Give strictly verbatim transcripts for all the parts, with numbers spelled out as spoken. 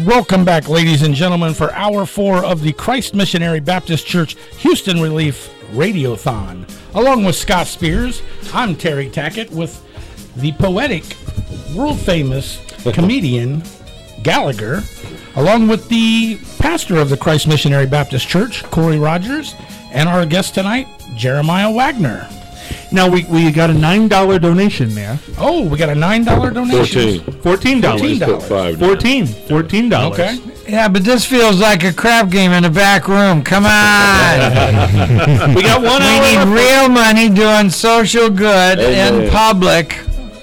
Welcome back, ladies and gentlemen, for hour four of the Christ Missionary Baptist Church Houston Relief Radiothon. Along with Scott Spears, I'm Terry Tackett with the poetic, world-famous comedian Gallagher, along with the pastor of the Christ Missionary Baptist Church, Corey Rogers, and our guest tonight, Jeremiah Wagner. Now, we, we got a nine dollar donation there. Oh, we got a nine dollar donation. fourteen dollars. fourteen dollars. fourteen. fourteen dollars. Okay. Yeah, but this feels like a crap game in the back room. Come on. We got one We hour. need real money doing social good Amen. in public.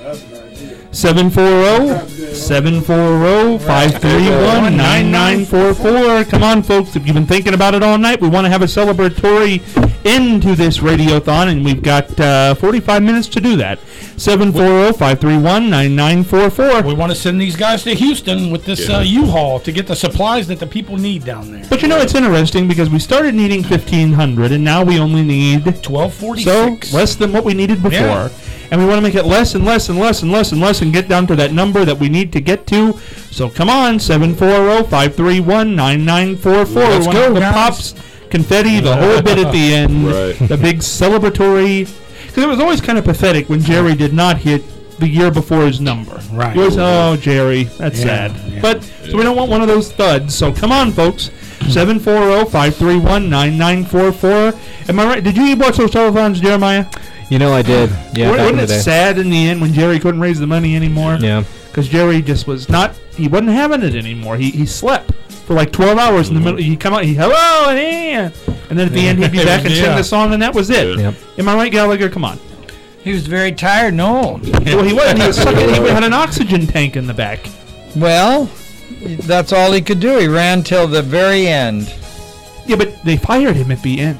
seven four zero, seven four zero, five three one, nine nine four four. Come on, folks. If you've been thinking about it all night, we want to have a celebratory end to this radiothon, and we've got uh, forty-five minutes to do that. seven four zero, five three one, nine nine four four. We want to send these guys to Houston with this Yeah. uh, U-Haul to get the supplies that the people need down there. But you know, it's interesting because we started needing fifteen hundred, and now we only need twelve so forty-six. less than what we needed before. Yeah. And we want to make it less and less and less and less and less and get down to that number that we need to get to. So come on, seven four zero, five three one, nine nine four four. Let's We go, want the guys. pops, confetti, the whole bit at the end. Right. The big celebratory. Because it was always kind of pathetic when Jerry did not hit the year before his number. Right. It was, oh, Jerry, that's Yeah, sad. yeah. But so we don't want one of those thuds. So come on, folks. seven four zero, five three one, nine nine four four. Am I right? Did you watch those telethons, Jeremiah? You know I did. Yeah, Wa- back in Wasn't the it day. sad in the end when Jerry couldn't raise the money anymore? Yeah. Because Jerry just was not, he wasn't having it anymore. He he slept for like twelve hours in the middle. He'd come out, he, hello, and yeah. And then at the end, he'd be back and sing Yeah. the song, and that was it. Yep. Am I right, Gallagher? Come on. He was very tired and old. Well, he wasn't. He was sucking. He had an oxygen tank in the back. Well, that's all he could do. He ran till the very end. Yeah, but they fired him at the end.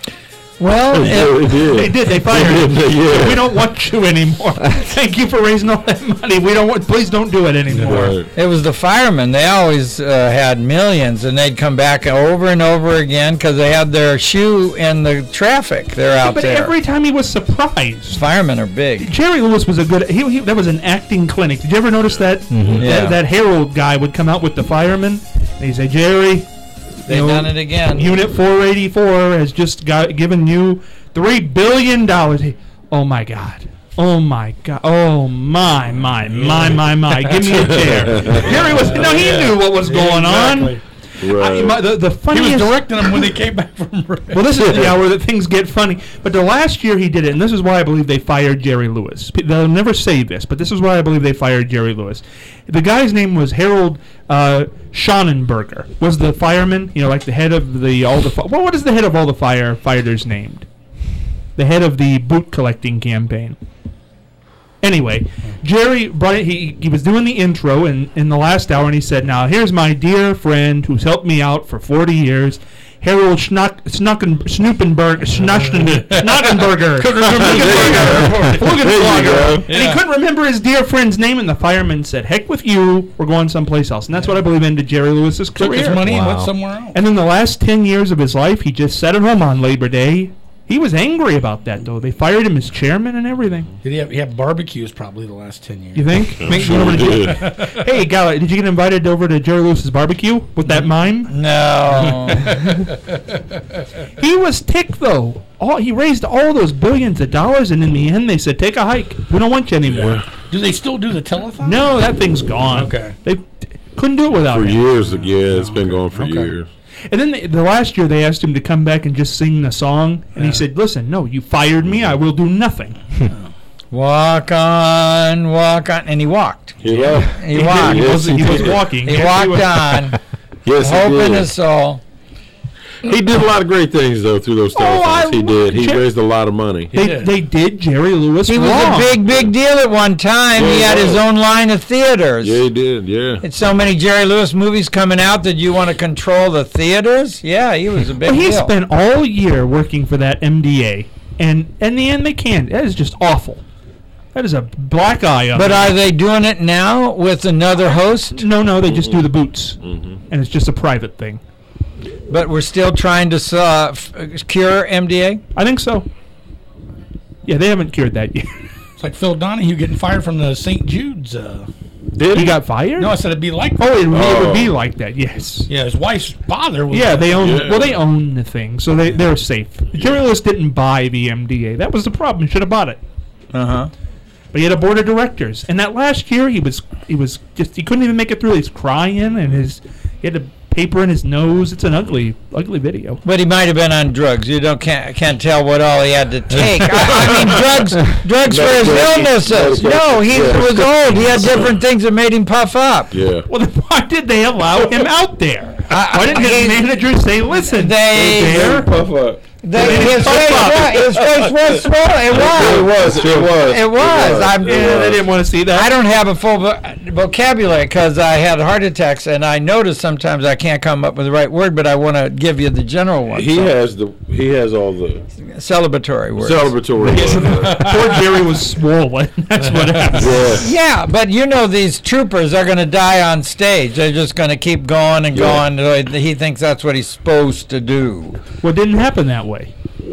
Well, Yeah, it, it did. They did. They fired him. Yeah. We don't want you anymore. Thank you for raising all that money. We don't want. Please don't do it anymore. Right. it was the firemen. They always uh, had millions, and they'd come back over and over again because they had their shoe in the traffic. They're out But there. every time he was surprised. Firemen are big. Jerry Lewis was a good. He, he that was an acting clinic. Did you ever notice that? Yeah. That, that Harold guy would come out with the firemen, and he'd say, "Jerry, They've you know, done it again. Unit four eighty-four has just got given you three billion dollars." Oh my God! Oh my God! Oh my my my my my! Give me a chair. Jerry was no, he knew what was going Exactly. on. Right. I, my, the the He was funniest. directing them when they came back from. Well, this is the hour that things get funny. But the last year he did it, and this is why I believe they fired Jerry Lewis. P- They'll never say this, but this is why I believe they fired Jerry Lewis. The guy's name was Harold uh, Schonenberger. Was the fireman, you know, like the head of the all the fi- well, what is the head of all the firefighters named? The head of the boot collecting campaign. Anyway, Jerry brought it, he he was doing the intro in, in the last hour, and he said, "Now here's my dear friend who's helped me out for forty years, Harold Schnock, Schnocken, Snoopenberg, Schnochten, Schnockenberger, Flugenflogger." And he couldn't remember his dear friend's name, and the fireman said, "Heck with you, we're going someplace else." And that's what I believe ended Jerry Lewis's Took career. his money and went Wow. somewhere else. And then the last ten years of his life, he just sat at home on Labor Day. He was angry about that, though. They fired him as chairman and everything. Did he have, he had barbecues probably the last ten years? You think? Make- Sure over to- did. Hey, Gala, did you get invited over to Jerry Lewis's barbecue with that mime? No. He was ticked, though. All, he raised all those billions of dollars, and in the end, they said, "Take a hike. We don't want you anymore." Do they still do the telethon? No, that thing's gone. Okay. They t- couldn't do it without For him. years, yeah, it's been going for Okay. years. And then the, the last year, they asked him to come back and just sing the song, and he said, "Listen, no, you fired me. I will do nothing." Walk on, walk on. And he walked. He left. He He, walked. he was, he was did. walking. He Yes, walked was. on, Yes, hope he in did. his soul. He did a lot of great things though through those Oh, I telethons. he did. He Jer- raised a lot of money. They, did. they did Jerry Lewis He was wrong. a big, big deal at one time. Yeah, he he had his was. own line of theaters. Yeah, he did. Yeah. It's so many Jerry Lewis movies coming out that you want to control the theaters? Yeah, he was a big Well, he deal. spent all year working for that M D A, and in the end, they can't. That is just awful. That is a black eye on But them. are they doing it now with another host? No, no, they just do the boots, Mhm. and it's just a private thing. But we're still trying to uh, f- cure M D A? I think so. Yeah, they haven't cured that yet. It's like Phil Donahue getting fired from the Saint Jude's uh, Did He got fired? No, I said it'd be like. Oh, it, it Oh. would be like that, yes. Yeah, his wife's father was. Yeah, they own. Yeah. Well, they own the thing, so they they're safe. Jerry Lewis didn't buy the M D A. That was the problem. He should have bought it. Uh huh. But he had a board of directors, and that last year he was he was just he couldn't even make it through. He's crying, and his he had a paper in his nose. It's an ugly ugly video. But he might have been on drugs. You don't can't can't tell what all he had to take. I, I mean, drugs drugs for his Medication. illnesses. No, he Yeah. was old. He had different things that made him puff up. Yeah. Well, then why did they allow him out there? I- Why didn't his he- manager say, "Listen, They- there"? Puff up. They, It his, puff face up. was, his face was swollen. It It was. was. It was. It was. I'm- Yeah, they didn't want to see that. I don't have a full vo- vocabulary because I had heart attacks, and I notice sometimes I can't come up with the right word, but I want to give you the general one. He So, has the. He has all the celebratory words. celebratory. Poor Jerry was swollen. That's what happened. Yeah. Yeah, but you know these troopers are going to die on stage. They're just going to keep going and Yeah. going. He thinks that's what he's supposed to do. Well, it didn't happen that way.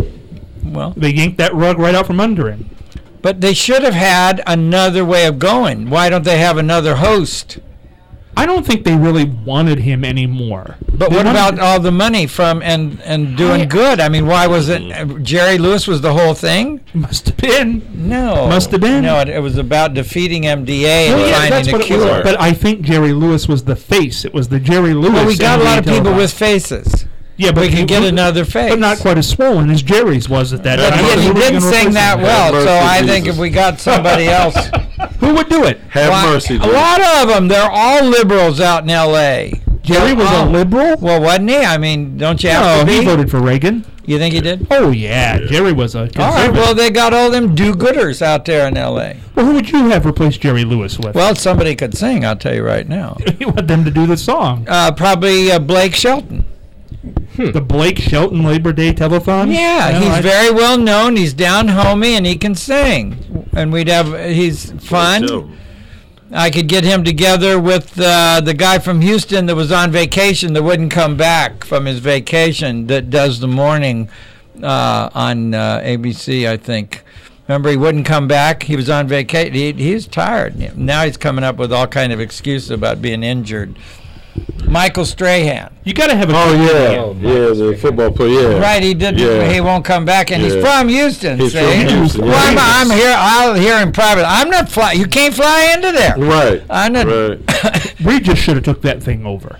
Well, They yanked that rug right out from under him. but they should have had another way of going. Why don't they have another host? I don't think they really wanted him anymore. But They what wanted- about all the money from and and doing I- good? I mean, why was it uh, Jerry Lewis was the whole thing? Must have been. No, Must have been. No, it, it was about defeating M D A and Well, yeah, that's finding a what it was. cure. But I think Jerry Lewis was the face. It was the Jerry Lewis. Well, we got a lot of M D A people with televised. faces. Yeah, but we can he- get another face. but not quite as swollen as Jerry's was at that But time. he, So he who was didn't gonna sing replace that him? well, Have so mercy, I think Jesus. if we got somebody else, Who would do it? Have Why- mercy. a Lord. lot of them, they're all liberals out in L A. Jerry was Oh. a liberal. Well, wasn't he? I mean, don't you have No, to be? he voted for Reagan. You think he did? Oh yeah, Jerry was a conservative. All right. Well, they got all them do-gooders out there in L A. Well, who would you have replaced Jerry Lewis with? Well, somebody could sing. I'll tell you right now. you want them to do the song. Uh, probably uh, Blake Shelton. The Blake Shelton Labor Day telethon. Yeah, No, he's I- very well known. He's down homey and he can sing. And we'd have. He's fun. So, I could get him together with uh, the guy from Houston that was on vacation that wouldn't come back from his vacation that does the morning uh, on uh, A B C, I think. Remember, he wouldn't come back. He was on vacation. He, he's tired. Now he's coming up with all kind of excuses about being injured. Michael Strahan. You got to have a. oh comedian. yeah, yeah, the football player. Yeah. Right, he did. Yeah. He won't come back, and he's Yeah. from Houston. He's see? from Houston, Well, I'm, yeah. I'm here. I'll hear him private. I'm not fly. You can't fly into there. Right. I'm not. Right. Regis should have took that thing over.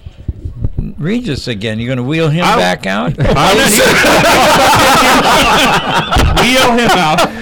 Regis again. You're going to wheel him I- back out? I Wheel him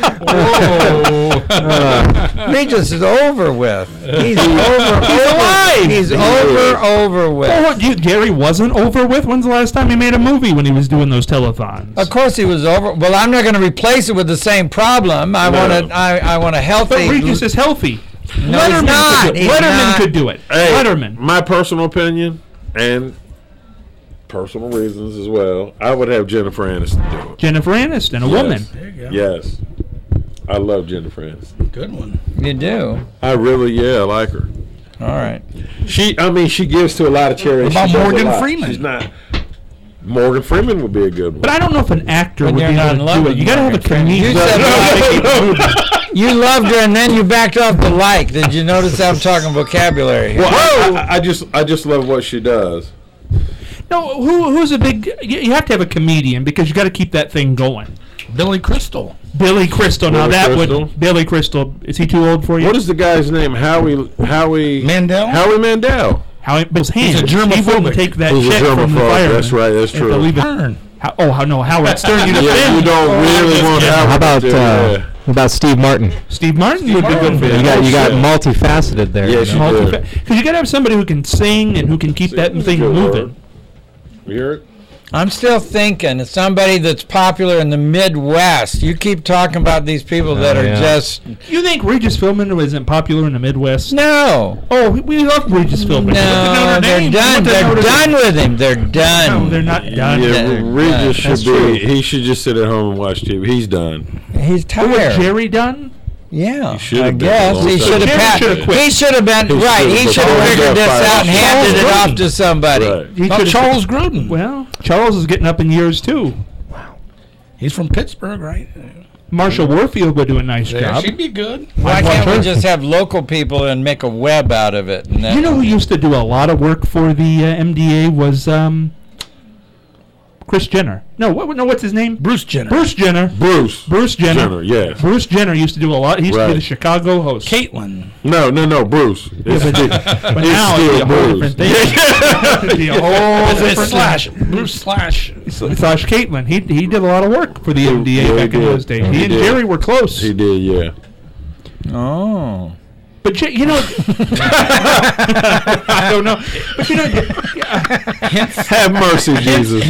out. Regis is over with. He's over. He's alive. He's over. Over Oh, with. what, you, Jerry wasn't over with? When's the last time he made a movie when he was doing those telethons? Of course, he was over. Well, I'm not going to replace it with the same problem. I No. want to. I, I want a But healthy. Regis is healthy. No, Letterman he's not. Could do it. He's Letterman not. could do it. Hey, Letterman. my personal opinion and personal reasons as well. I would have Jennifer Aniston do it. Jennifer Aniston, a Yes. woman. There you go. Yes. I love Jennifer Aniston. Good one. You do. I really, yeah, I like her. All right. She, I mean, she gives to a lot of charities. What about She does a Morgan lot. Freeman? She's not. Morgan Freeman would be a good one. But I don't know if an actor When would you're be not in able love to do with it. You got to have a Morgan Freeman. You comedian. said You loved her, and then you backed off the like. Did you notice that I'm talking vocabulary here? Well, I, I, I just, I just love what she does. No, who who's a big? You you have to have a comedian because you got to keep that thing going. Billy Crystal. Billy Crystal. Now Billy that Crystal? would Billy Crystal. Is he too old for you? What is the guy's name? Howie, Howie Mandel? Howie Mandel. How it his hands? a He wouldn't germophobic. take that He's a check from the germaphobe. fireman. That's right. That's If they'll true. leave it- Turn. How, oh, how, no, Howard Stern. You Yeah, defend. you don't Oh, really just want kidding. Howard How about to do uh, that. how about Steve Martin? Steve Martin would be good for Yeah. You you. got you got shit. multifaceted there. Yeah, you she know? did. Because you got to have somebody who can sing and who can keep that Singing's a thing good moving. word. You hear it? I'm still thinking it's somebody that's popular in the Midwest. You keep talking about these people that Oh, are yeah. just You think Regis Philbin isn't popular in the Midwest? no, Oh, we- we love Regis Philbin. no. Notre They're Dame. done. What the They're Notre done Dame? with him. They're done. No, they're not done. Yeah, Yeah, Regis should that's be. true. He should just sit at home and watch T V. He's done. He's Oh, what, tired. Jerry done? Yeah, He should I have been guess a long he time should have. Jerry pa- should have quit. He should have been He right. should He have, should but have Charles figured got this fired. out and Charles handed it Gruden. off to somebody. Right. He Not should've- Charles Gruden. Well, Charles is getting up in years too. He's from Pittsburgh, right? Marsha Warfield would do a nice Yeah, job. she'd be good. Why I'd watch can't we her. just have local people and make a web out of it? And then, You know who used to do a lot of work for the uh, M D A was um, Chris Jenner. No, what? No, what's his name? Bruce Jenner. Bruce Jenner. Bruce. Bruce Jenner. Jenner, yes. Bruce Jenner used to do a lot. He used to be Right. the Chicago host. Caitlin. No, no, no, Bruce. It's but- still- But it's now it'd be still a whole Bruce. different thing. It'd be a whole It's different slash. Bruce slash. Slash Caitlin. He he did a lot of work for the M D A Yeah, he back in did. those days. He He and did. Jerry were close. He did, yeah. oh. But J- you know, I don't know. But you know, Have mercy, Jesus.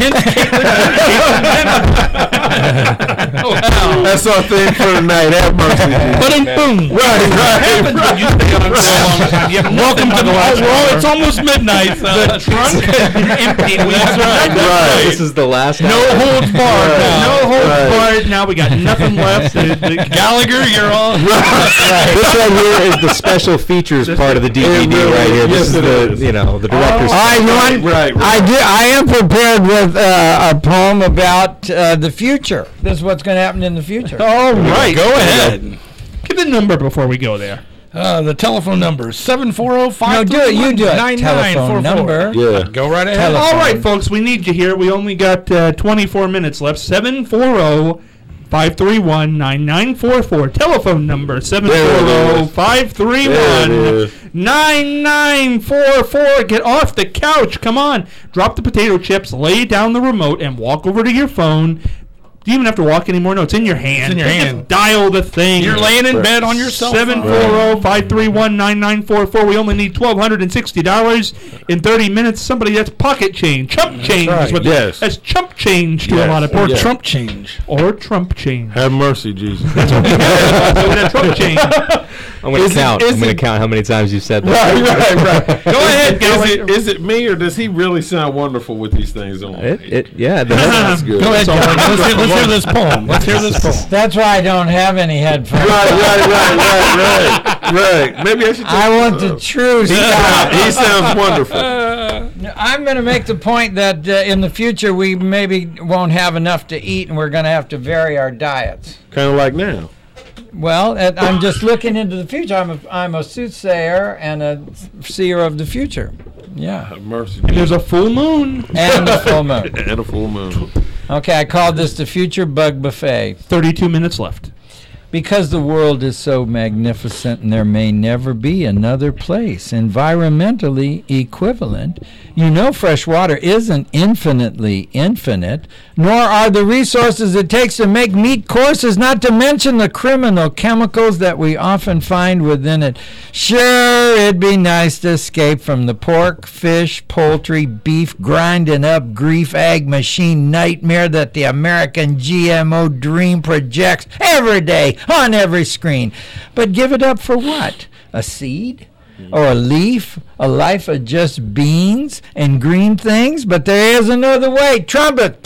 That's our thing for tonight. Have mercy, Jesus. But boom. Right, right. happens when you stay on so long time. You have Welcome to nothing the but oh, well, it's almost midnight. So the trunk has been emptied. We have Right. This is the last. no holds barred Right. now. no holds Right. barred. Now we got nothing left. The- the- Gallagher, you're on. This right here is the special features part of the D V D It right here. really- This yes, is it the is. you know the director's. I want. Right, right. I do. I am prepared with uh, a poem about uh, the future. This is what's going to happen in the future. All right. Go ahead. Give the number before we go there. Uh, the telephone number is seven four zero No, five do it. You do it. nine nine four Telephone four. number. Yeah. Go right ahead. Telephone. All right, folks, we need you here. We only got uh, twenty-four minutes left. seven four zero, five three one, nine nine four four. Telephone number seven four zero, five three one, nine nine four four. Get off the couch. Come on. Drop the potato chips, lay down the remote, and walk over to your phone. Do you even have to walk anymore? No, it's in your hand. in your Just hand. dial the thing. You're laying in bed on your cell Seven phone. four zero five three one nine nine four four. We only need twelve hundred and sixty dollars in thirty minutes. Somebody that's pocket change, chump change. right. Is what Yes. that's chump change to Yes. a lot of Or people. Yeah. Trump change. Or Trump change. Have mercy, Jesus. So that Trump change. I'm going Is to it- count. is I'm going it- to count how many times you said that. Right, right, right. Go ahead, Is Gallagher. it, is it me or does he really sound wonderful with these things on? It, it, yeah. the- That's good. Go ahead, Gallagher. Let's hear, let's hear this poem. Let's hear this poem. That's why I don't have any headphones. Right, right, right, right, right, right. Maybe I should. Take I want this the off. true He stuff. sounds, he sounds wonderful. I'm going to make the point that uh, in the future we maybe won't have enough to eat and we're going to have to vary our diets. Kind of like now. Well, uh, I'm just looking into the future. I'm a, I'm a soothsayer and a seer of the future. Yeah. Have mercy. And there's a full moon. And the full moon. And a full moon. Okay, I called this the Future Bug Buffet. thirty-two minutes left. Because the world is so magnificent and there may never be another place environmentally equivalent, you know fresh water isn't infinitely infinite, nor are the resources it takes to make meat courses, not to mention the criminal chemicals that we often find within it. Sure, it'd be nice to escape from the pork, fish, poultry, beef, grinding up grief ag machine nightmare that the American G M O dream projects every day on every screen. But give it up for what? A seed? Or a leaf? A life of just beans and green things? But there is another way. Trumpet!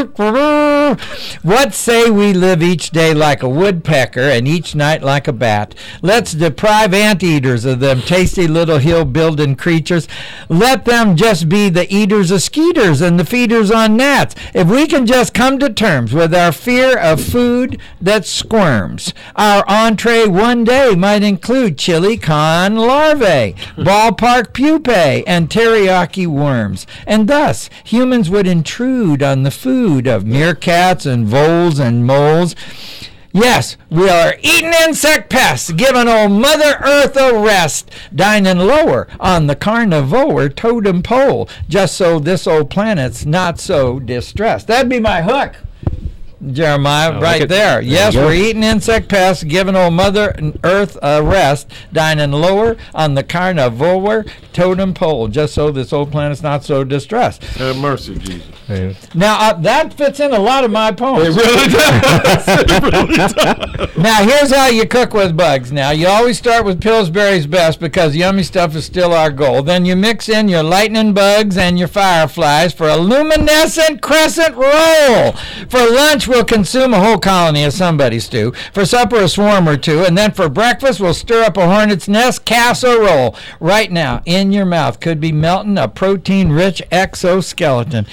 What say we live each day like a woodpecker and each night like a bat? Let's deprive anteaters of them tasty little hill-building creatures. Let them just be the eaters of skeeters and the feeders on gnats. If we can just come to terms with our fear of food that squirms, our entree one day might include chili con larvae, ballpark pupae, and teriyaki worms. And thus, humans would intrude on the food of meerkats and voles and moles. Yes, we are eating insect pests, giving old Mother Earth a rest, dining lower on the carnivore totem pole, just so this old planet's not so distressed. That'd be my hook, Jeremiah, I like right it. there. There Yes, you go. we're eating insect pests, giving old Mother Earth a rest, dining lower on the carnivore totem pole, just so this old planet's not so distressed. Have mercy, Jesus. Yeah. Now, uh, that fits in a lot of my poems. really does. It really does. Now, here's how you cook with bugs. Now, you always start with Pillsbury's Best because yummy stuff is still our goal. Then you mix in your lightning bugs and your fireflies for a luminescent crescent roll. For lunch, we'll consume a whole colony of somebody's stew. For supper, a swarm or two. And then for breakfast, we'll stir up a hornet's nest casserole. Right now, in your mouth could be melting a protein-rich exoskeleton. Eaten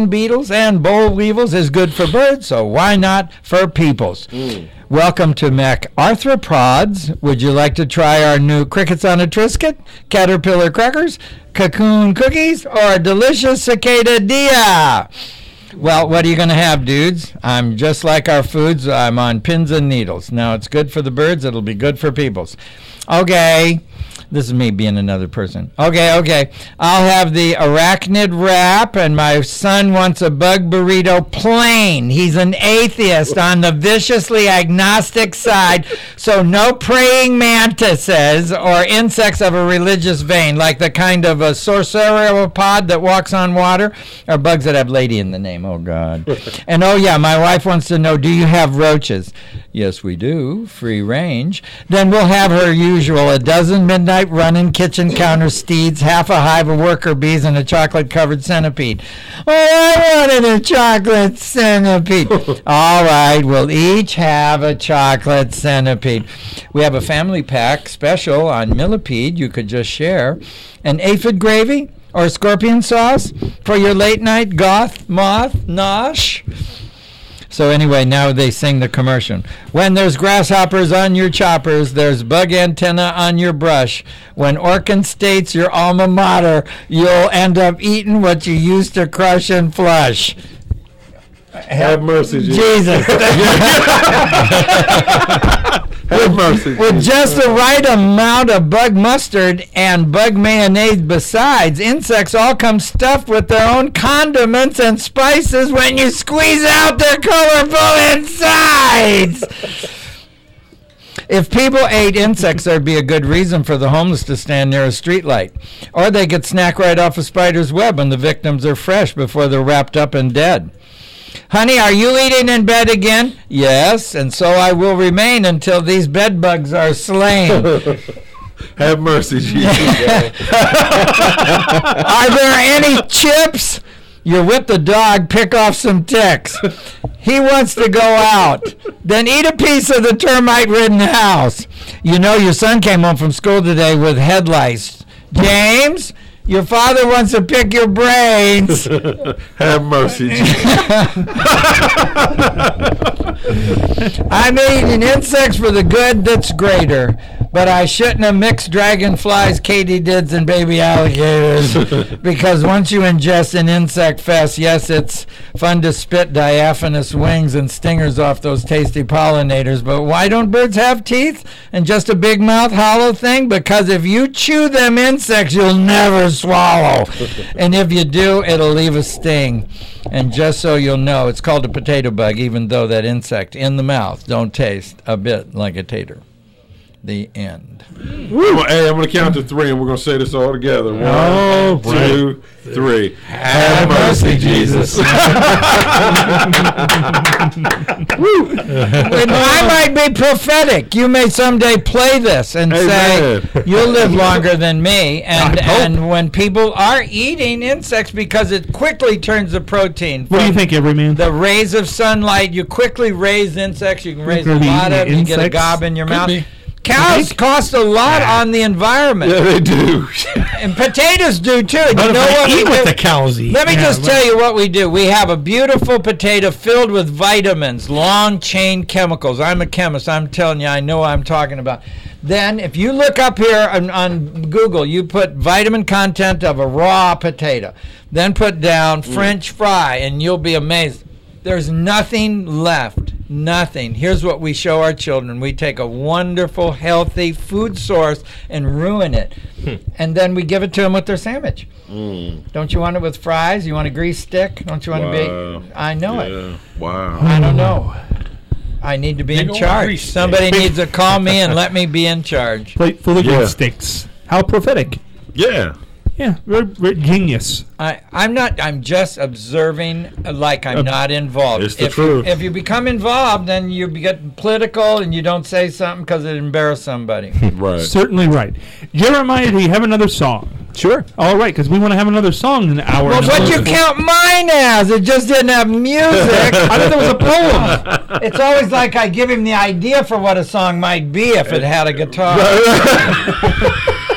eaten beetles and boll weevils is good for birds, so why not for peoples? Mm. Welcome to MacArthropods. Would you like to try our new Crickets on a Triscuit, Caterpillar Crackers, Cocoon Cookies, or delicious Cicada Dia? Well, what are you going to have, dudes? I'm just like our foods. I'm on pins and needles. Now, it's good for the birds. It'll be good for peoples. Okay. This is me being another person. Okay, okay. I'll have the arachnid wrap, and my son wants a bug burrito plain. He's an atheist on the viciously agnostic side, so no praying mantises or insects of a religious vein, like the kind of a sauropod that walks on water, or bugs that have lady in the name. Oh, God. And, oh, yeah, my wife wants to know, do you have roaches? Yes, we do. Free range. Then we'll have her usual, a dozen midnight running kitchen counter steeds, half a hive of worker bees, and a chocolate-covered centipede. Oh, I wanted a chocolate centipede. All right, we'll each have a chocolate centipede. We have a family pack special on millipede you could just share. An aphid gravy or scorpion sauce for your late-night goth moth nosh. So anyway, now they sing the commercial. When there's grasshoppers on your choppers, there's bug antenna on your brush. When Orkin State's your alma mater, you'll end up eating what you used to crush and flush. Have mercy, Jesus. Jesus. Have mercy. With just the right amount of bug mustard and bug mayonnaise besides, insects all come stuffed with their own condiments and spices when you squeeze out their colorful insides. If people ate insects, there'd be a good reason for the homeless to stand near a streetlight. Or they could snack right off a spider's web when the victims are fresh before they're wrapped up and dead. Honey, are you eating in bed again? Yes, and so I will remain until these bed bugs are slain. Have mercy, Jesus. Are there any chips? You're with the dog, pick off some ticks. He wants to go out. Then eat a piece of the termite-ridden house. You know your son came home from school today with head lice. James, your father wants to pick your brains. Have mercy, Jesus. I'm eating insects for the good that's greater, but I shouldn't have mixed dragonflies, katydids, and baby alligators, because once you ingest an insect fest, yes, it's fun to spit diaphanous wings and stingers off those tasty pollinators, but why don't birds have teeth and just a big mouth hollow thing? Because if you chew them insects, you'll never swallow, and if you do, it'll leave a sting. And just so you'll know, it's called a potato bug, even though that insect in the mouth don't taste a bit like a tater. The end. Woo. Hey, I'm going to count to three, and we're going to say this all together. One, oh, two, three. Have mercy, Jesus. Well, I might be prophetic. You may someday play this and Amen. say, you'll live longer than me. And and when people are eating insects, because it quickly turns the protein. What do you think, Everyman? The rays of sunlight, you quickly raise insects. You can raise a lot of them. You get a gob in your Could mouth. be. Cows cost a lot Yeah. on the environment. Yeah, they do. And potatoes do too. And But you if know I what we eat do? what the cows eat. Let me Yeah, just but- tell you what we do. We have a beautiful potato filled with vitamins, long chain chemicals. I'm a chemist. I'm telling you, I know what I'm talking about. Then, if you look up here on, on Google, you put vitamin content of a raw potato. Then put down French fry, and you'll be amazed. There's nothing left. Nothing. Here's what we show our children. We take a wonderful, healthy food source and ruin it. Hmm. And then we give it to them with their sandwich. Mm. Don't you want it with fries? You want a grease stick? Don't you want Wow. to be? I know Yeah. it. Wow. I don't know. I need to be Big in old charge. grease stick. Somebody needs to call me and let me be in charge. Plate full of Yeah. grease sticks. How prophetic. Yeah. Yeah, very, very genius. I, I'm not. I'm just observing, uh, like I'm not involved. It's the if truth. You, if you become involved, then you get political and you don't say something because it embarrassed somebody. Right. Certainly right. Jeremiah, do you have another song? Sure. All right, because we want to have another song in the hour. Well, and a what half. you count mine as? It just didn't have music. I thought that was a poem. It's always like I give him the idea for what a song might be if it had a guitar.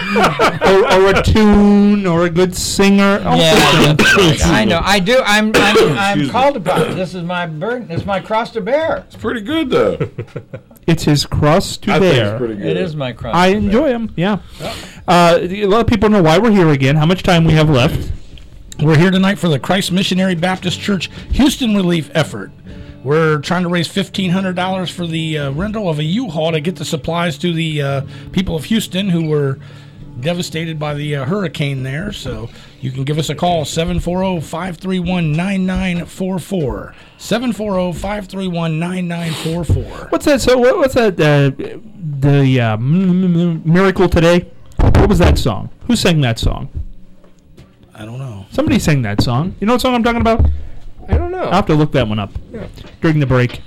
or, or a tune, or a good singer. Oh, Yeah, I know. I do. I'm. I'm, I'm Excuse me. called upon. This is my burden. This is my cross to bear. It's pretty good though. It's his cross to I think bear. it's pretty good. It is my cross. I to bear. enjoy him. Yeah. Uh, a lot of people know why we're here again. How much time we have left? We're here tonight for the Christ Missionary Baptist Church Houston Relief Effort. We're trying to raise fifteen hundred dollars for the uh, rental of a U-Haul to get the supplies to the uh, people of Houston who were devastated by the uh, hurricane there. So you can give us a call, seven four zero, five three one, nine nine four four. seven four zero, five three one, nine nine four four. What's that? So what, what's that? Uh, the uh, m- m- m- Miracle Today. What was that song? Who sang that song? I don't know. Somebody sang that song. You know what song I'm talking about? I don't know. I'll have to look that one up during the break.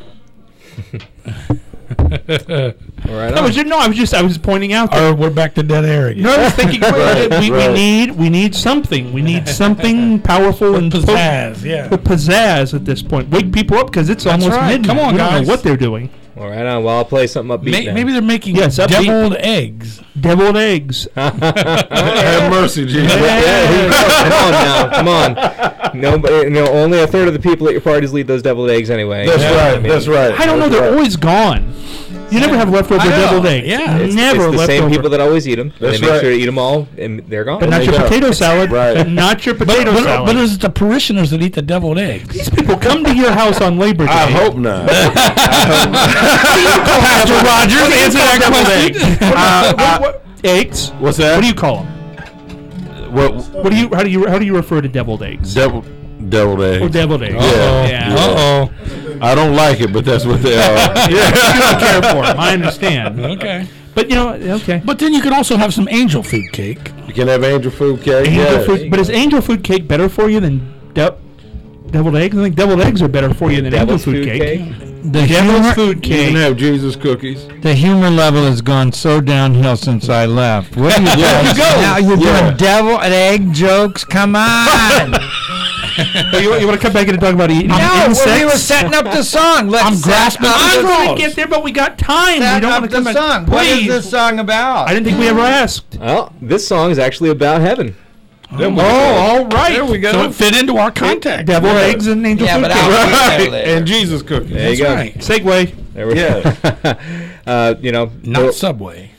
All right. I was just, no, I was just I was pointing out. That, Or we're back to dead air again. no, I was thinking wait, we, we right. need we need something. We need something powerful and potent. Pizzazz, yeah. With pizzazz at this point. Wake people up because it's almost right. midnight. Come on, we don't guys. know what they're doing. All right. On. Well, I'll play something upbeat. May, then. maybe they're making Yes, upbeat. deviled eggs. Deviled eggs. Have mercy, Jesus. come on now, come on. No, but, you know, only a third of the people at your parties leave those deviled eggs anyway. That's Yeah, right. I mean, That's right. I don't know. That's They're right. always gone. You never have leftover I know, deviled eggs. yeah. It's, never it's the leftover. same people that always eat them. That's they make right. sure to eat them all, and they're gone. But not they your go. potato salad. Right. But not your But, potato but, salad. but it's the parishioners that eat the deviled eggs. These people come to your house on Labor Day. I hope not. Pastor Rogers, answer that question. Uh, what, what, eggs. What's that? What do you call them? What? What do you? How do you? How do you refer to deviled eggs? Devil, deviled eggs. Or deviled eggs? Yeah. Yeah. Uh-oh. I don't like it, but that's what they are. You don't care for them. I understand. Okay. But you know, okay. But then you could also have some angel food cake. You can have angel food cake. Angel yes. food, but is angel food cake better for you than de- deviled eggs? I think deviled eggs are better for you than angel Devil's food, food cake. cake? The Devil's humor, food You can cake. have Jesus cookies. the humor level has gone so downhill since I left. What are you Yeah. doing? You go. Now you're Yeah. doing devil and egg jokes. Come on. Oh, you, you want to come back in and talk about eating no, insects? when we were setting up the song. Let's I'm set grasping up I'm for the- going straws. to get there, but we got time. We set don't up want to come the back. song. What is Please. this song about? I didn't think we ever asked. Well, this song is actually about heaven. Oh, all right. There we go. So it fit into our context. Deviled eggs and angel Yeah, food but cake. I'll- Right. there. And Jesus cookies. There you That's go. right. Segue. There we Yeah. go. uh, you know, Not well- Subway.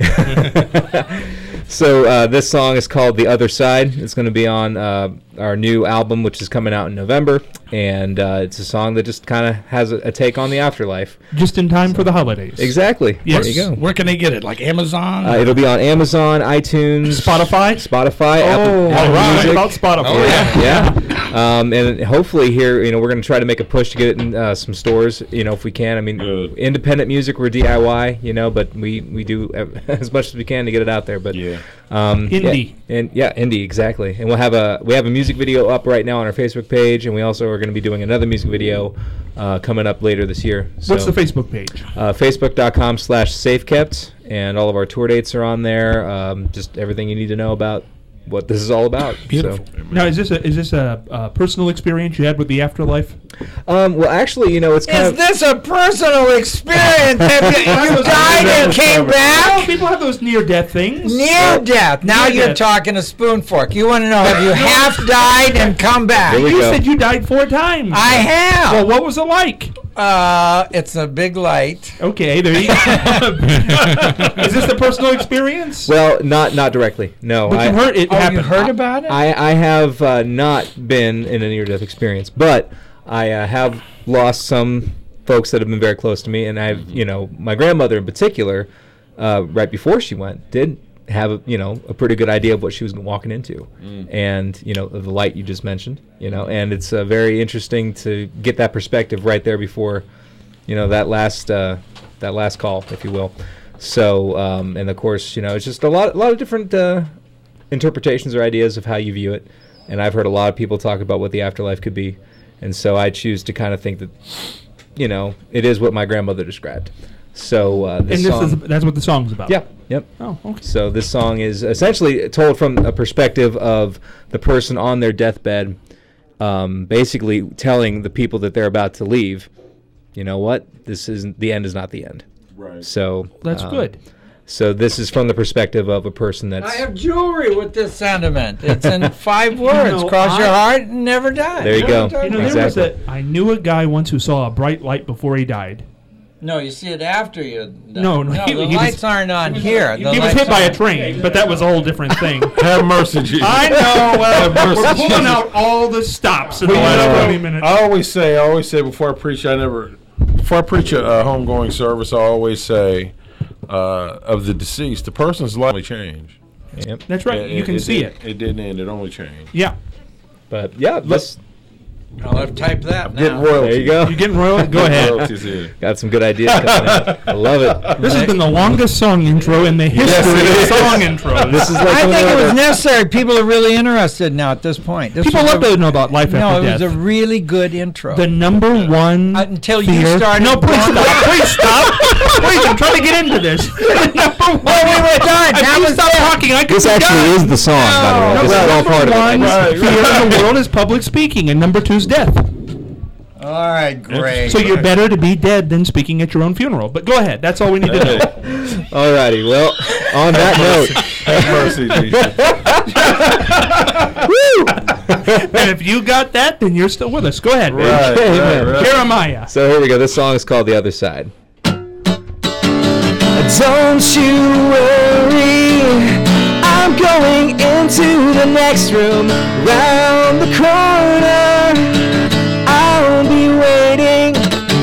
So uh, this song is called "The Other Side." It's going to be on uh, our new album, which is coming out in November, and uh, it's a song that just kind of has a, a take on the afterlife. Just in time for the holidays. Exactly. Yes. There you go. Where can they get it? Like Amazon? Uh, it'll be on Amazon, iTunes, Spotify. Spotify, Apple, Oh, Apple all right. Music. About Spotify. Oh, Yeah, yeah. Um, and hopefully here, you know, we're going to try to make a push to get it in uh, some stores, you know, if we can. I mean, Good. independent music, we're D I Y, you know, but we, we do as much as we can to get it out there. But Yeah. um, Indie. yeah, and yeah, indie, exactly. And we'll have a we have a music video up right now on our Facebook page, and we also are going to be doing another music video uh, coming up later this year. So, What's the Facebook page? uh, Facebook.com slash safekept, and all of our tour dates are on there. Um, just everything you need to know about what this is all about. Beautiful. So, Now, is this a is this a, uh personal experience you had with the afterlife? um, well, actually, you know, it's kind Is of this a personal experience? Have you, you died and came Oh, back? people have those near-death things. Near death. Now Near you're death. talking a spoon fork. You want to know, have you half died and come back? Here we You go. said you died four times. I have. Well, what was it like? Uh, it's a big light. Okay, there you go. Is this a personal experience? well, not not directly. No, but I, you heard it Oh, happened. you heard about it? I, I have uh, not been in a near-death experience, but I uh, have lost some folks that have been very close to me, and I've, you know, my grandmother in particular, uh, right before she went, did have a, you know, a pretty good idea of what she was walking into, and you know, the light you just mentioned, you know, and it's uh, very interesting to get that perspective right there before, you know, that last uh, that last call, if you will. So, um, and of course, you know, it's just a lot, a lot of different uh, interpretations or ideas of how you view it, and I've heard a lot of people talk about what the afterlife could be, and so I choose to kind of think that, you know, it is what my grandmother described. So uh, this and this song, is that's what the song's about. yeah, yep. Oh, okay. So this song is essentially told from a perspective of the person on their deathbed, um, basically telling the people that they're about to leave, you know what, this isn't the end is not the end. Right. So That's um, good. So this is from the perspective of a person that's. I have jewelry with this sentiment. It's in five words. know, Cross I- your heart and never die. There you go. You know, there Exactly. was a, I knew a guy once who saw a bright light before he died. No, you see it after you. die. No, no, no he- the he was- lights aren't on here. He The was lights hit by a aren't- train, but that was a whole different thing. Have mercy, Jesus. I know. Well, Have mercy, we're pulling Jesus. out all the stops in the Well, last you know, twenty minutes. I always say, I always say before I preach, I never, before I preach a, a homegoing service, I always say, uh, of the deceased, the person's life only changed. Yep. That's right. It- you can it see did- it. It didn't end. It only changed. Yeah. But yeah, let's I'll have to type that Get now. royalties. there you go. You getting royal? Go ahead. Royalties here. Got some good ideas coming out. I love it. This has been the longest song intro in the history of song intros. This is like I one of think the it was other- necessary. People are really interested now at this point. This People was love a- to know about life No, after it death. was a really good intro. the number one Uh, until you fear- started No, please going- stop. Please stop. Please, I'm trying to get into this. The number one. Wait, wait, wait, done. If That you was stop it. talking, I could This be actually done. is the song, by the way. No, This is well, all part of number it. one I just- fear in the world is public speaking, and number two is death. All right, great. So you're better to be dead than speaking at your own funeral. But go ahead. That's all we need to know. Alrighty, well, on that note, Have mercy, Jesus. And if you got that, then you're still with us. Go ahead, man. Right, right, right. Jeremiah. so here we go. This song is called The Other Side. Don't you worry, I'm going into the next room round the corner. I'll be waiting.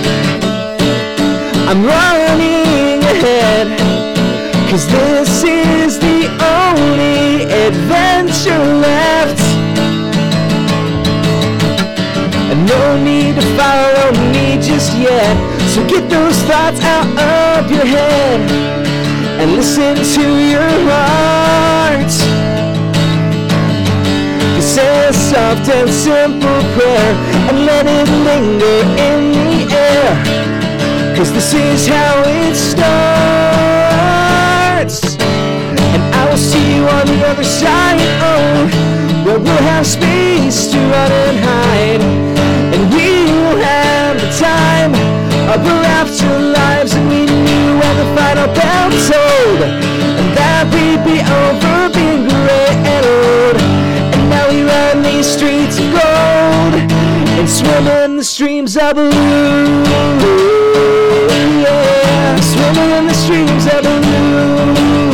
I'm running ahead, 'cause this is the only adventure left. And no need to follow me just yet. So get those thoughts out of your head and listen to your heart. You say a soft and simple prayer and let it linger in the air, 'cause this is how it starts. And I will see you on the other side, oh, where we'll have space to run and hide. And we will have the time of our afterlives, and we knew when the final bell tolled, and that we'd be over being gray and old. And now we run these streets of gold and swim in the streams of blue. Yeah, swimming in the streams of blue.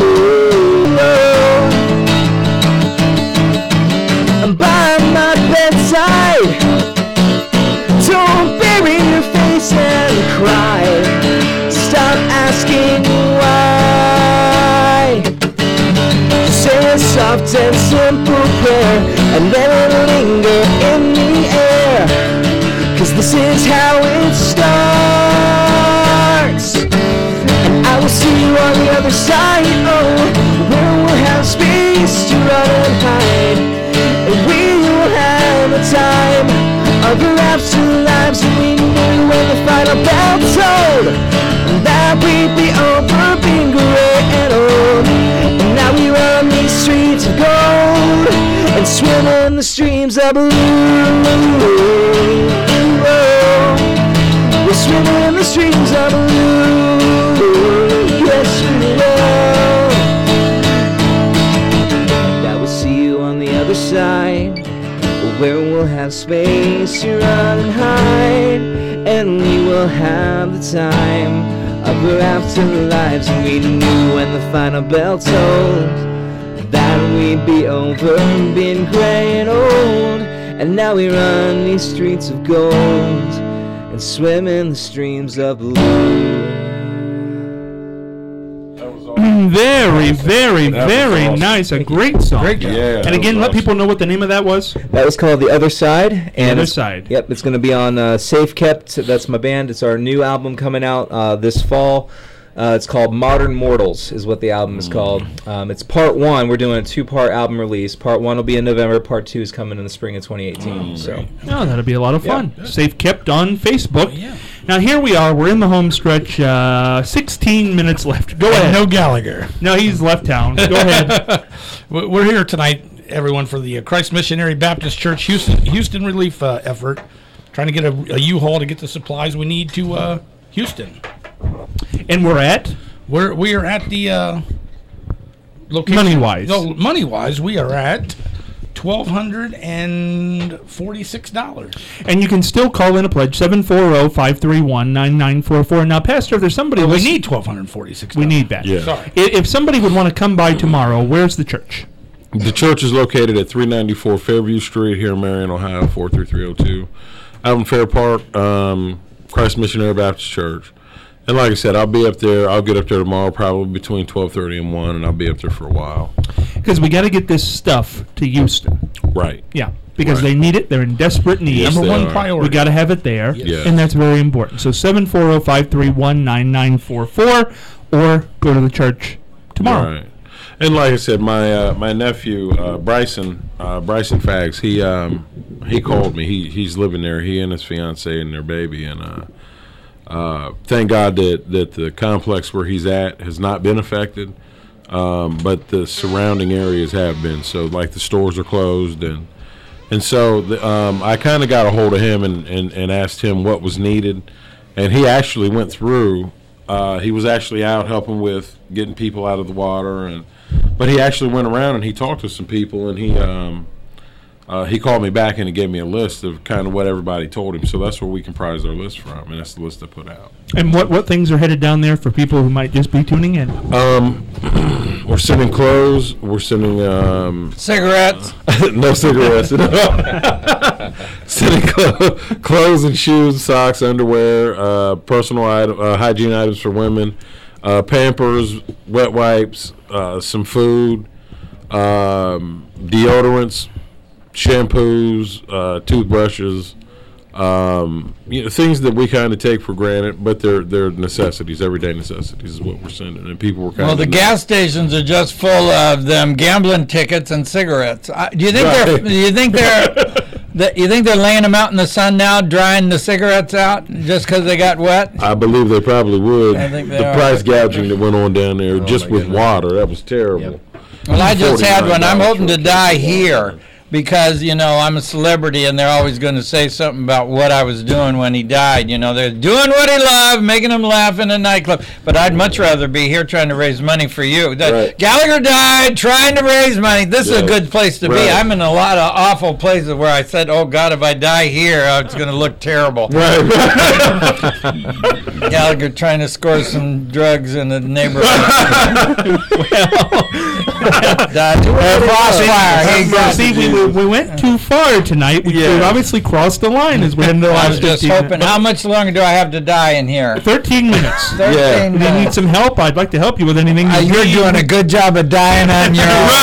I'm by my bedside. Don't bury your face and cry. Stop asking why. Just say a soft and simple prayer and let it linger in the air, 'cause this is how it starts. And I will see you on the other side, oh, where we'll have space to run and hide. And we will have a time of our afterlives, and we knew when the final bell tolled that we'd be over being gray and old. And now we run these streets of gold and swim in the streams of blue. We're swimming in the streams of blue. Yes, we will. And I will see you on the other side, where we'll have space to run and hide, and we will have the time of our afterlives. And we knew when the final bell tolled that we'd be over being gray and old. And now we run these streets of gold and swim in the streams of blue. Very, very, That was very awesome. nice. A great song. Great job. Yeah. And again, let people know what the name of that was. That was called The Other Side. And Other it's- Side. Yep, it's going to be on uh, Safe Kept. That's my band. It's our new album coming out uh, this fall. Uh, it's called Modern Mortals is what the album is called. Um, it's part one. We're doing a two-part album release. Part one will be in November. Part two is coming in the spring of twenty eighteen. so Oh, that'll be a lot of fun. Yeah. Safe kept on Facebook. Yeah. Now here we are. We're in the home stretch. Uh, sixteen minutes left. Go And ahead. no Gallagher. No, he's left town. Go ahead. We- We're here tonight, everyone, for the uh, Christ Missionary Baptist Church Houston Houston relief uh, effort, trying to get a, a U-Haul to get the supplies we need to uh, Houston. And we're at. We're we are at the uh, location. Money-wise. No, money wise, we are at twelve hundred and forty-six dollars. And you can still call in a pledge, seven four zero, five three one, nine nine four four. Now, Pastor, if there's somebody... Well, we listen- need twelve hundred forty-six. We need that. Yeah. Sorry. I- If somebody would want to come by tomorrow, where's the church? The church is located at three ninety-four Fairview Street here in Marion, Ohio, four three three zero two. Out in Fair Park, um, Christ Missionary Baptist Church. And like I said, I'll be up there. I'll get up there tomorrow, probably between twelve thirty and one, and I'll be up there for a while. Because we got to get this stuff to Houston. Right. Yeah, because Right. they need it. They're in desperate need. Yes, Number they one are. priority. We got to have it there, Yes. and that's very important. So seven four zero, five three one, nine nine four four, or go to the church tomorrow. Right. And like I said, my uh, my nephew uh, Bryson uh, Bryson Fags, he um, he called me. He he's living there. He and his fiance and their baby, and uh, uh, thank God that that the complex where he's at has not been affected, um, but the surrounding areas have been. So like the stores are closed, and and so the, um, I kind of got a hold of him and, and, and asked him what was needed, and he actually went through. Uh, he was actually out helping with getting people out of the water, and but he actually went around and he talked to some people, and he um, uh, he called me back and he gave me a list of kind of what everybody told him. So that's where we comprised our list from, and that's the list I put out. And what, what things are headed down there for people who might just be tuning in? Um, we're sending clothes. We're sending um, Cigarettes. no cigarettes. Sending clo- clothes and shoes, socks, underwear, uh, personal item, uh, hygiene items for women, uh, Pampers, wet wipes, uh, some food, um, deodorants, shampoos, uh, toothbrushes, um, you know, things that we kind of take for granted, but they're they're necessities, everyday necessities is what we're sending, and people were kind Well, of the gas stations are just full of them gambling tickets and cigarettes. Uh, do you think they're? Right. Do you think they're? that, you think they're laying them out in the sun now, drying the cigarettes out just because they got wet? I believe they probably would. I think they the are. price gouging that went on down there just my with goodness. water, that was terrible. Well, I just had one. I'm forty-nine dollars hoping to for a die case of here water. because, you know, I'm a celebrity and they're always going to say something about what I was doing when he died. You know, they're doing what he loved, making him laugh in a nightclub. But I'd much rather be here trying to raise money for you. The- Right. Gallagher died trying to raise money. This is a Yeah. good place to be. Right. I'm in a lot of awful places where I said, oh, God, if I die here, uh, it's going to look terrible. Right, right. Gallagher trying to score some drugs in the neighborhood. Died. Crossfire. He got- See, we, we, we went too far tonight. We, Yeah. we obviously crossed the line as we end the I last was just fifteen hoping. minutes. How much longer do I have to die in here? thirteen minutes. thirteen Yeah. If you minutes. need some help, I'd like to help you with anything. Uh, you you're need. doing a good job of dying on your own.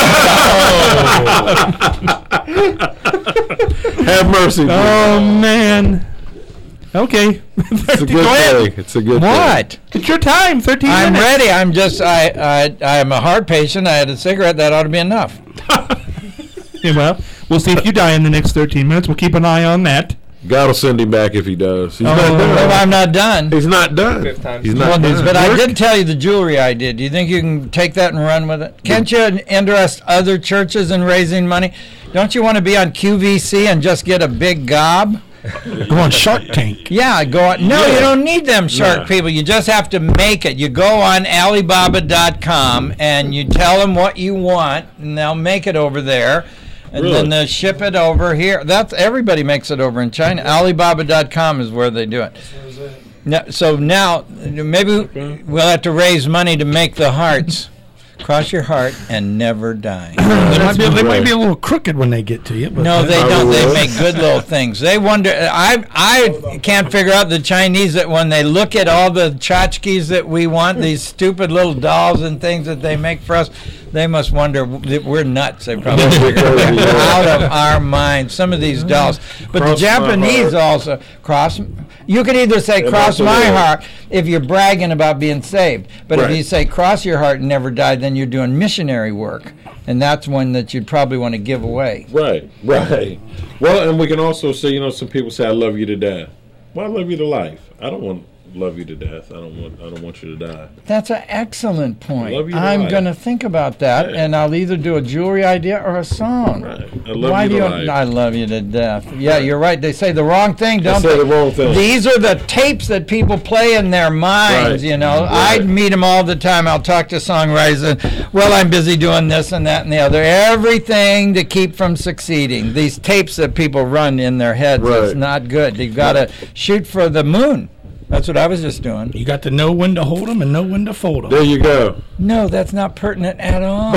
Have mercy. Oh, man. Okay. It's a good Go ahead. thing. It's a good What? It's your time. thirteen I'm minutes. ready. I'm just. I. I. I am a heart patient. I had a cigarette. That ought to be enough. Yeah, well, we'll see if you die in the next thirteen minutes. We'll keep an eye on that. thing. God will send him back if he does. He's Oh, not Well, done. I'm not done. He's not done. Fifth time. He's Well, not done. but I did tell you the jewelry I did. Do you think you can take that and run with it? Can't you interest other churches in raising money? Don't you want to be on Q V C and just get a big gob? Go on Shark Tank. Yeah, go on. No, Yeah. you don't need them shark Yeah. people. You just have to make it. You go on Alibaba dot com and you tell them what you want, and they'll make it over there. And Really? then they'll ship it over here. That's everybody makes it over in China. Alibaba dot com is where they do it. Now, so now maybe we'll have to raise money to make the hearts. Cross your heart and never die. They might, be, they might Right. be a little crooked when they get to you. But No, they Probably don't. They will. make good little things. They wonder. I I can't figure out the Chinese that when they look at all the tchotchkes that we want, these stupid little dolls and things that they make for us, they must wonder that we're nuts. They probably figure Crazy, we're yeah. out of our minds. Some of these dolls, but Cross the my Japanese heart. also cross. You could either say And cross that's my the way. heart if you're bragging about being saved, but Right. if you say cross your heart and never die, then you're doing missionary work, and that's one that you'd probably want to give away. Right, right. Well, and we can also say, you know, some people say, I love you to death. Well, I love you to life. I don't want love you to death. I don't want. I don't want you to die. That's an excellent point. I love you to I'm life. going to think about that, Yeah. and I'll either do a jewelry idea or a song. Right. I love Why you do to you? life. I love you to death. Yeah, you're right. They say the wrong thing, I don't say they? the wrong thing. These are the tapes that people play in their minds. Right. You know, Right. I meet them all the time. I'll talk to songwriters, and well, I'm busy doing this and that and the other. Everything to keep from succeeding. These tapes that people run in their heads. It's Right. not good. You've got to shoot for the moon. That's what I was just doing. You got to know when to hold them and know when to fold them. There you go. No, that's not pertinent at all.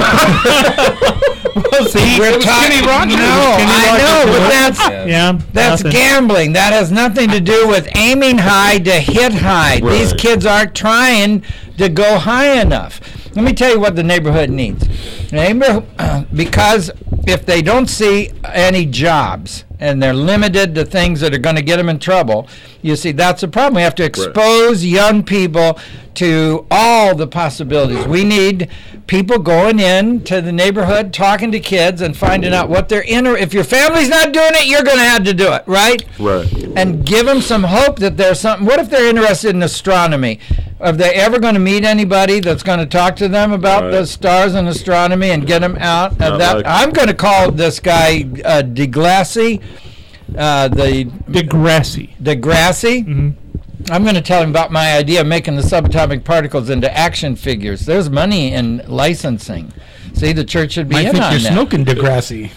Well, see, We're it was talking. Kenny Rogers. No, It was Kenny I Rogers know, who but was- that's Yeah. Yeah, that's nothing. gambling. That has nothing to do with aiming high to hit high. These Right. kids aren't trying to go high enough. Let me tell you what the neighborhood needs. Neighbor, because if they don't see any jobs and they're limited to things that are going to get them in trouble, you see, that's the problem. We have to expose young people to all the possibilities. We need people going in to the neighborhood, talking to kids, and finding out what they're in. If your family's not doing it, you're going to have to do it, right? Right. And give them some hope that there's something. What if they're interested in astronomy? Are they ever going to meet anybody that's going to talk to them about Right. the stars and astronomy and get them out of Not that? like- I'm going to call this guy uh, DeGlassi, uh, the Degrassi. DeGrassi. Mhm. I'm going to tell him about my idea of making the subatomic particles into action figures. There's money in licensing. See, the church should be I in think on you're that. smoking Degrassi.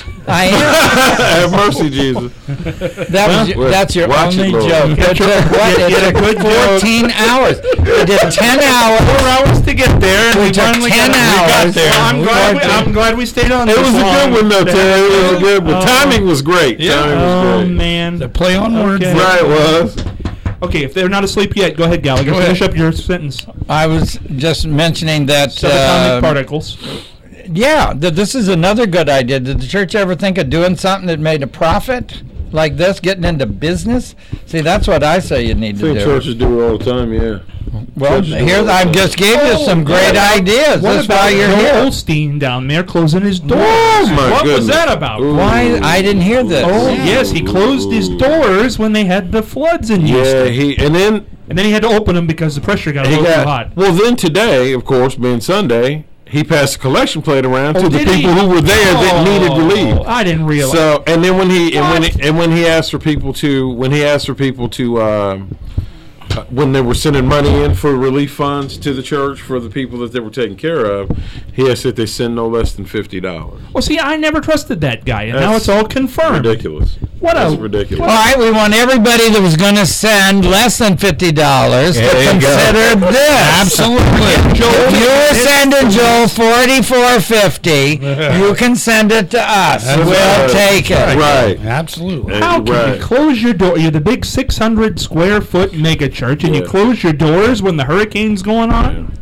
I am. Have mercy, Jesus. That was your, Well, that's your watch it, only Lord. joke. It took what? Get- It get a took good joke. fourteen hours. It did ten hours. Four hours to get there, and We we, took finally ten got, we hours. got there. Well, I'm we glad. We, worked it. I'm glad we stayed on. It this was a long. good one, though, Terry. It was a good one. Oh. Timing was great. Yeah. Timing Oh was great. man. The play on words. Okay. Right, it was. Okay, if they're not asleep yet, go ahead, Gallagher. Go ahead. Finish up your sentence. I was just mentioning that. Subatomic uh, particles. Yeah, th- this is another good idea. Did the church ever think of doing something that made a profit like this, getting into business? See, that's what I say you need I to think do. churches do it all the time, yeah. Well, churches do here it all I the just time. gave you some great ideas. What That's about why you're Joel here. Osteen down there closing his doors? Oh, my what was goodness. that about? Ooh. Why? I didn't hear this. Oh yes, he closed his Ooh. doors when they had the floods in Yeah, Houston, he and then and then he had to open them because the pressure got a he little too got hot. well. Then today, of course, being Sunday, he passed a collection plate around Oh, to the did he? people who were there that Oh, needed relief. I didn't realize. So, and then when he and when What? he, and when he asked for people to when he asked for people to um, uh, when they were sending money in for relief funds to the church for the people that they were taking care of, he asked that they send no less than fifty dollars. well, see, I never trusted that guy, and now That's it's all confirmed. Ridiculous. What That's a- ridiculous. All right, we want everybody that was going to send less than fifty dollars to There you go. consider this. Absolutely. If you were sending Joel forty-four fifty, you can send it to us. That's We'll right. take it. Right. Absolutely. How can Right. you close your door? You're the big six hundred square foot mega church, and you Yeah. close your doors when the hurricane's going on?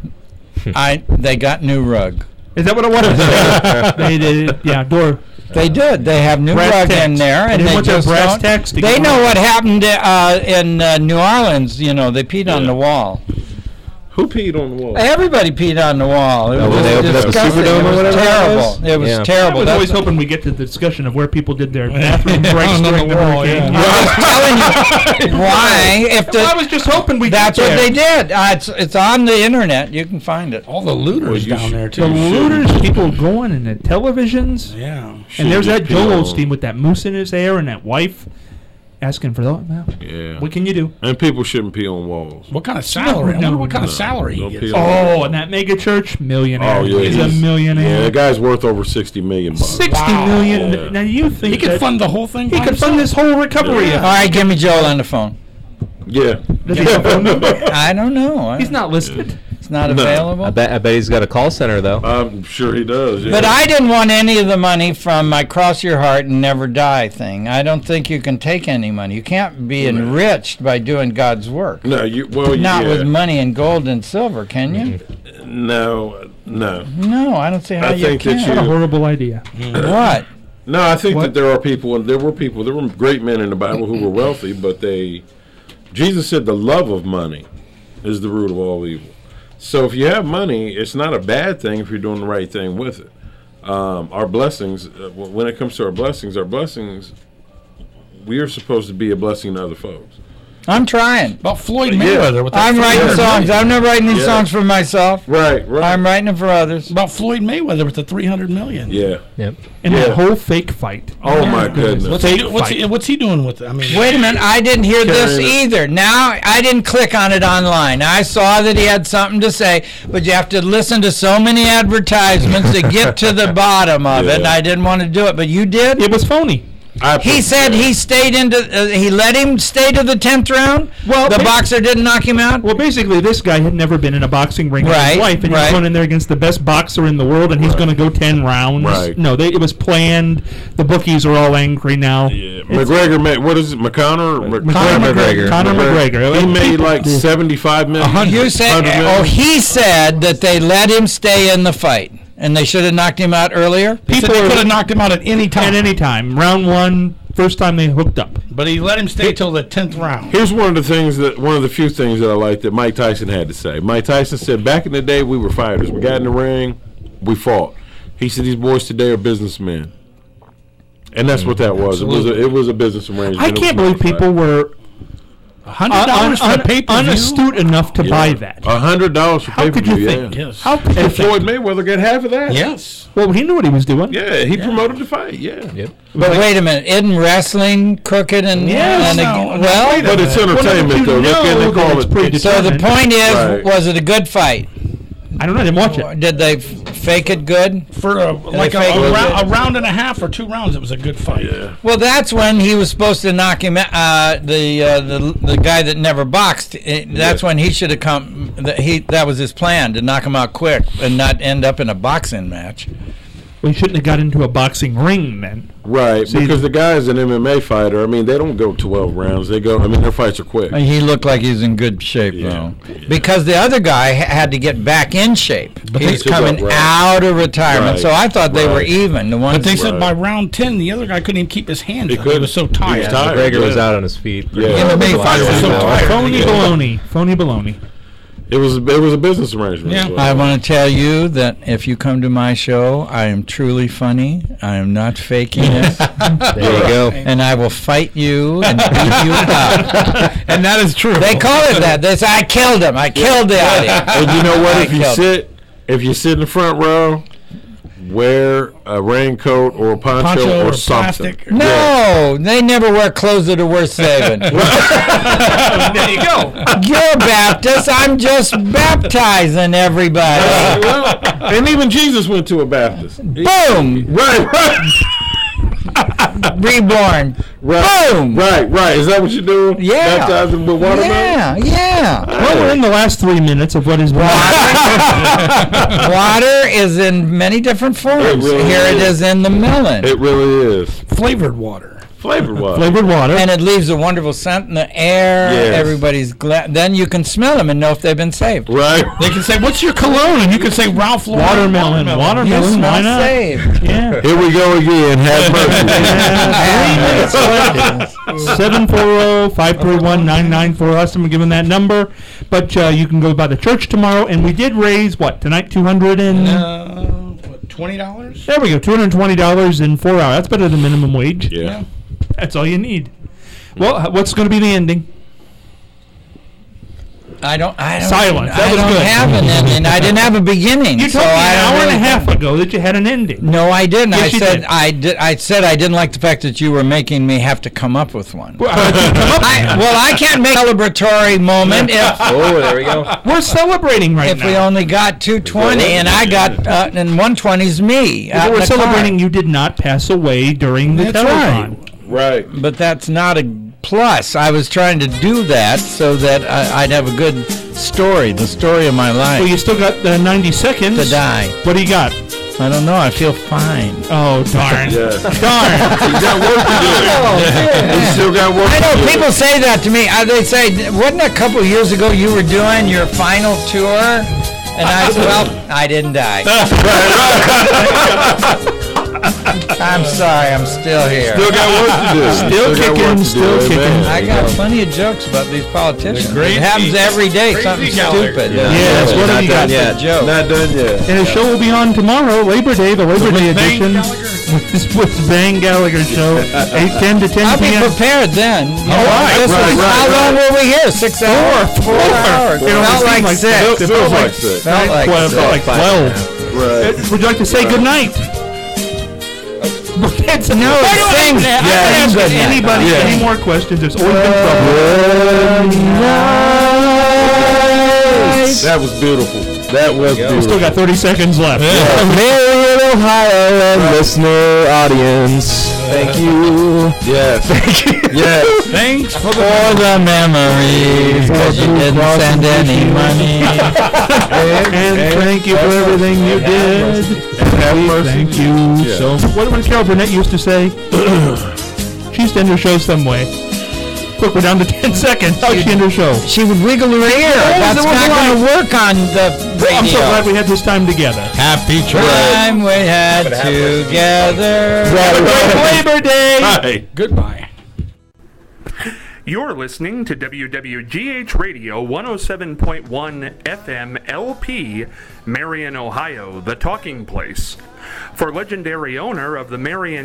I they got new rug. Is that what it was? they did, yeah, door. They did. They have new Brass rug in tacks. there, They and didn't they want their just brass don't- tacks to They go know on. what happened uh, in uh, New Orleans. You know, they peed on Yeah. the wall. Who peed on the wall? Everybody peed on the wall. It Oh, was when they opened up the disgusting. Superdome It or was whatever that terrible. was? It was Yeah. I terrible. was That's always what- hoping we get to the discussion of where people did their bathroom breaks On the during the wall, hurricane. yeah. I was telling you why. If Well, I the, was just hoping we that's get what there. they did. Uh, it's it's on the internet. You can find it. All the looters Well, you down should- there, The too. looters, people going in the televisions. Yeah. And there's that Shouldn't Joel just pee Osteen with that moose in his hair and that wife asking for that. Well, on- Yeah. what can you do? And people shouldn't pee on walls. What kind of salary? I No, wonder what kind of no, salary he don't gets. pee on- Oh, and that mega church, millionaire. Oh yeah, He's a Yeah, millionaire. the guy's worth over sixty million bucks. Sixty Wow. million. Yeah. Now you think He could that fund the whole thing. he by could fund himself. this whole recovery. Yeah. All right, give me Joel on the phone. Yeah. Does he have a phone number? I don't know. He's not listed. It's not No. available. I bet. I bet he's got a call center though. I'm sure he does. Yeah. But I didn't want any of the money from my Cross Your Heart and Never Die thing. I don't think you can take any money. You can't be enriched by doing God's work. No, you. Well, Not yeah. with money and gold and silver, can you? No, no. No, I don't see how I you think that can. What a you- horrible idea. What? No, I think What? that there are people, and there were people, there were great men in the Bible who were wealthy, but they, Jesus said the love of money is the root of all evil. So if you have money, it's not a bad thing if you're doing the right thing with it. Um, our blessings, uh, w- when it comes to our blessings, our blessings, we are supposed to be a blessing to other folks. I'm trying. About Floyd Yeah. Mayweather with the I'm writing three hundred songs. million. I'm not writing these Yeah. songs for myself. Right, right. I'm writing them for others. About Floyd Mayweather with the three hundred million. yeah. Yep. And Yeah. that whole fake fight. Oh my goodness. What's he, do, what's, he, what's he doing with it? I mean, Wait a minute, I didn't hear this Carrying it. either. Now, I didn't click on it online. I saw that he had something to say, but you have to listen to so many advertisements to get to the bottom of it, and Yeah. I didn't want to do it, but you did? It was phony. I He put- said he stayed into, uh, he let him stay to the tenth round? Well, the ba- boxer didn't knock him out? Well, basically, this guy had never been in a boxing ring in Right, his life, and right. he's going in there against the best boxer in the world, and he's going to go ten rounds. Right. No, they, it was planned. The bookies are all angry now. Yeah. McGregor made, what is it, McConnor? Or Mc- Conor McGregor. Conor McGregor. He made like seventy-five million. You said, one hundred oh, million. he said that they let him stay in the fight, and they should have knocked him out earlier? he said people they are- could have knocked him out at any time. At any time. Round one, first time they hooked up. But he let him stay till the tenth round. Here's one of the things that one of the few things that I like that Mike Tyson had to say. Mike Tyson said, "Back in the day, we were fighters. We got in the ring, we fought." He said, "These boys today are businessmen," and that's what that was. It was a, it was a business arrangement. I It was can't not believe a fight. people were one hundred dollars un- for a pay-per-view? unastute enough to buy that. A hundred dollars for How could you pay-per-view, think? yeah. Yes. How could you And Floyd think? Mayweather got half of that. Yes. Well, he knew what he was doing. Yeah, he promoted the fight. Yeah, Yep. But wait a minute, isn't wrestling crooked and, Yes, and no, ag- no, well, wait a but it's minute. entertainment Well, though. you That's what know they call that it's it. pretty so the point is, Right. was it a good fight? I don't know. I didn't watch it. Did they f- fake it good? For a, like a, fake a, it? round, a round and a half or two rounds, it was a good fight. Yeah. Well, that's when he was supposed to knock him. Uh, the uh, the the guy that never boxed. eh, That's Yeah. when he should have come. That he that was his plan, to knock him out quick and not end up in a boxing match. We shouldn't have got into a boxing ring then. Right, See, because the guy's an M M A fighter. I mean, they don't go twelve rounds. They go. I mean, their fights are quick. He looked like he's in good shape Yeah, though, yeah. because the other guy ha- had to get back in shape. But He's they- coming Right. out of retirement, Right. so I thought they were Right. even. The But ones they said Right. by round ten, the other guy couldn't even keep his hands He up. He couldn't. was so He was tired. tired. McGregor was yeah. out on his feet. Yeah. M M A Yeah. fighters are so Yeah. tired. Phony Yeah. baloney. Phony baloney. It was it was a business arrangement. Yeah. as well. I want to tell you that if you come to my show, I am truly funny. I am not faking it. There you go. And I will fight you and beat you up. And that is true. They call it that. They say, I killed him. I killed the audience. And you know what? I If you killed sit, if you sit in the front row, wear a raincoat or a poncho, Poncho or, or something. plastic. No, they never wear clothes that are worth saving. There you go. You're Baptist. I'm just baptizing everybody. Well, and even Jesus went to a Baptist. Boom. Right, right, Reborn. right. Boom. Right, right. Is that what you're doing? Yeah. Baptizing with watermelon? Yeah, yeah. Well, we're in the last three minutes of what is Water is in many different forms. It really Here it is. is in the melon. It really is. Flavored water. Flavored water. flavored water. And it leaves a wonderful scent in the air. Yes. Everybody's glad. Then you can smell them and know if they've been saved. Right. They can say, "What's your cologne?" And you can say, "Ralph Lauren." Watermelon. You Watermelon. smell Why not? saved. Yeah. Here we go again. Have mercy. seven four zero, five three one, nine nine four us. I'm giving that number. But uh, you can go by the church tomorrow. And we did raise, what, tonight? two hundred and... Uh, what, twenty dollars? There we go. two hundred twenty dollars in four hours. That's better than minimum wage. Yeah. That's all you need. Well, h- what's going to be the ending? I don't. I don't. Silence. That I was don't good. have an ending. I didn't have a beginning. You so told me I an don't hour and a really half think- ago that you had an ending. No, I didn't. Yes, I you said did. I did. I said I didn't like the fact that you were making me have to come up with one. Well, I- I, well, I can't make a celebratory moment if Oh, there we go. We're celebrating right if now. we only got two twenty and I got uh, and one twenty's me. But out in we're the car. celebrating you did not pass away during the That's telethon. Right. But that's not a plus. I was trying to do that so that I, I'd have a good story, the story of my life. Well, you still got the ninety seconds. to die. What do you got? I don't know. I feel fine. Oh, darn. Yeah. Darn. He's got work to do. He's still got work I to know do. people say that to me. Uh, they say, wasn't it a couple years ago you were doing your final tour? And I said, well, I didn't die. I'm sorry, I'm still here. Still got work to do. Still got kicking, work to do. still Amen. kicking. I got plenty of jokes about these politicians. Crazy- It happens every day, something Gallagher. stupid. Yeah. Yes, what Not have you got? done yet. Joke. Not done yet. And the show will be on tomorrow, Labor Day, the Labor Day Bang edition. Gallagher? With with Bang Gallagher show, eight ten to ten I'll be p.m. prepared then. You know, right, this right, is- right, how long right. were we here? Six hours? Four, hours. It only Felt seemed like like six. six. It feels like six. Felt like twelve, six. felt like twelve. Right. Uh, Would you like to say good night? It's, No, Why do I sing. have to ask Yeah, if good night. anybody Yeah. any more questions? There's always been trouble. That was beautiful. That was We beautiful. still got thirty seconds left. Marion, Ohio, and listener audience, thank you. Yes. Thank you. Yes. Thanks for the For the memories, because you didn't send any money. And thank you for everything you did. Have mercy. Thank you Yeah. so much. What did Carol Burnett used to say? She used to end her show some way. Quick, we're down to ten seconds. How'd she end her show? She would wiggle her ear. That's that was not right. going to work on the radio. I'm so glad we had this time together. happy church. Time we had together. Happy Labor Day! Hi. Goodbye. You're listening to W W G H Radio one oh seven point one F M L P, Marion, Ohio, the talking place. For legendary owner of the Marion